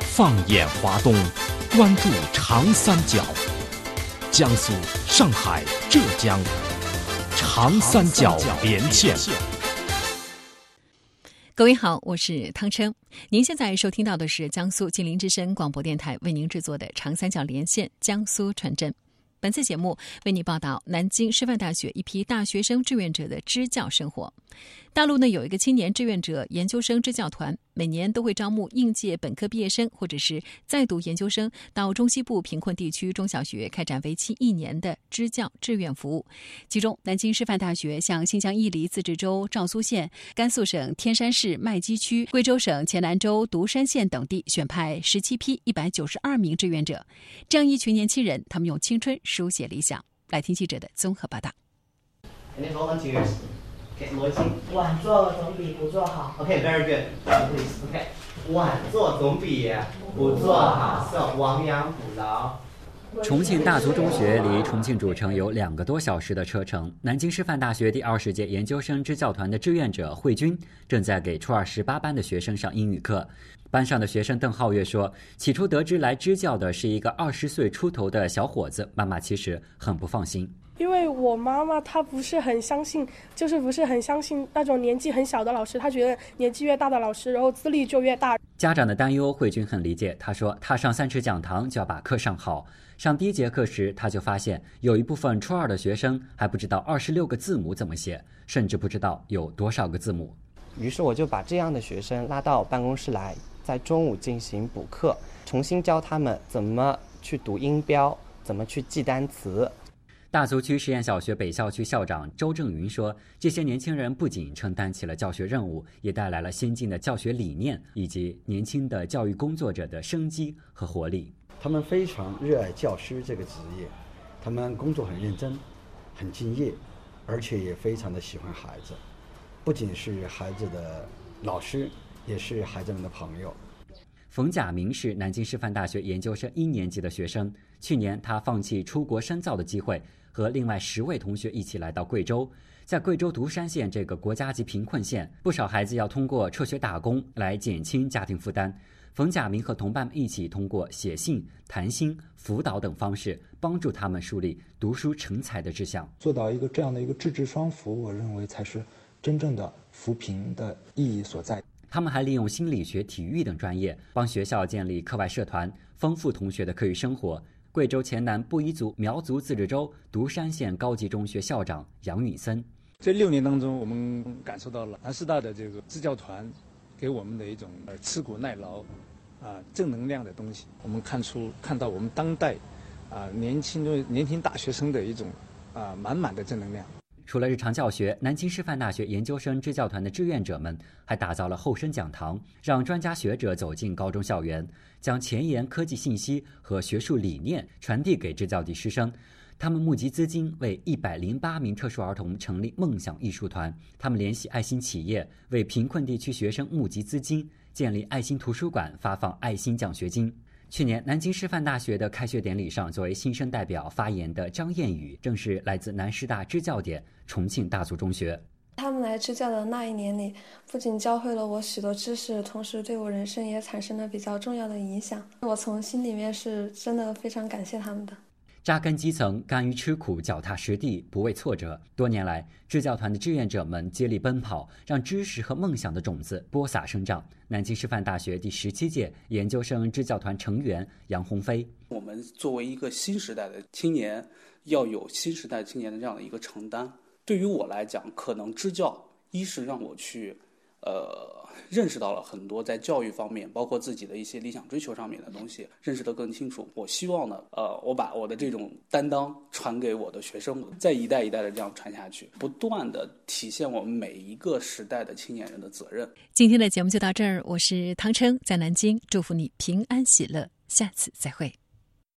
放眼华东，关注长三角，江苏、上海、浙江，长三角连线。 各位好，我是汤琛。您现在收听到的是江苏吉林之声广播电台为您制作的长三角连线江苏传真。本次节目为你报道南京师范大学一批大学生志愿者的支教生活。大陆有一个青年志愿者研究生支教团，每年都会招募应届本科毕业生或者是在读研究生到中西部贫困地区中小学开展为期1年的支教志愿服务。其中，南京师范大学向新疆伊犁自治州昭苏县、甘肃省天山市麦积区、贵州省黔南州独山县等地选派17批192名志愿者。这样一群年轻人，他们用青春书写理想。来听记者的综合报道。 晚做总比不做好。 Okay, very good. Please. Okay. 晚做总比不做好。So, 亡羊补牢。 重庆大足中学离重庆主城有2个多小时的车程。南京师范大学第20届研究生支教团的志愿者慧君正在给初二18班的学生上英语课。班上的学生邓浩月说，起初得知来支教的是一个20岁出头的小伙子，妈妈其实很不放心。 因为我妈妈她不是很相信那种年纪很小的老师，她觉得年纪越大的老师，然后资历就越大。 家长的担忧，慧君很理解。她说，她上3尺讲堂就要把课上好。上第1节课时，她就发现有一部分初2的学生还不知道26个字母怎么写，甚至不知道有多少个字母。 于是我就把这样的学生拉到办公室来，在中午进行补课，重新教他们怎么去读音标，怎么去记单词。 大足区实验小学北校区校长周正云说，这些年轻人不仅承担起了教学任务，也带来了先进的教学理念以及年轻的教育工作者的生机和活力。 他们非常热爱教师这个职业，他们工作很认真很敬业，而且也非常的喜欢孩子，不仅是孩子的老师，也是孩子们的朋友。 冯甲明是南京师范大学研究生1年级的学生，去年他放弃出国深造的机会，和另外10位同学一起来到贵州。在贵州独山县这个国家级贫困县，不少孩子要通过辍学打工来减轻家庭负担。冯甲明和同伴们一起通过写信、谈心、辅导等方式，帮助他们树立读书成才的志向。 做到这样的一个智智双扶，我认为才是真正的扶贫的意义所在。 他们还利用心理学、体育等专业，帮学校建立课外社团，丰富同学的课余生活。贵州黔南布依族苗族自治州独山县高级中学校长杨允森， 这6年当中，我们感受到了南师大的这个支教团给我们的一种吃苦耐劳正能量的东西。我们看到我们当代年轻大学生的一种满满的正能量。 除了日常教学，南京师范大学研究生支教团的志愿者们还打造了后生讲堂，让专家学者走进高中校园，将前沿科技信息和学术理念传递给支教地师生。他们募集资金，为108名特殊儿童成立梦想艺术团。他们联系爱心企业，为贫困地区学生募集资金，建立爱心图书馆，发放爱心奖学金。去年南京师范大学的开学典礼上，作为新生代表发言的张燕宇，正是来自南师大支教点重庆大足中学。 他们来支教的那1年里，不仅教会了我许多知识，同时对我人生也产生了比较重要的影响。我从心里面是真的非常感谢他们的。 扎根基层，甘于吃苦，脚踏实地，不畏挫折。多年来，支教团的志愿者们接力奔跑，让知识和梦想的种子播撒生长。南京师范大学第17届研究生支教团成员杨鸿飞， 我们作为一个新时代的青年，要有新时代青年的这样的一个承担。对于我来讲，可能支教一是让我去认识到了很多在教育方面，包括自己的一些理想追求上面的东西，认识得更清楚。我希望呢，我把我的这种担当传给我的学生，再一代一代的这样传下去，不断的体现我们每一个时代的青年人的责任。 今天的节目就到这儿，我是汤琛，在南京，祝福你平安喜乐，下次再会。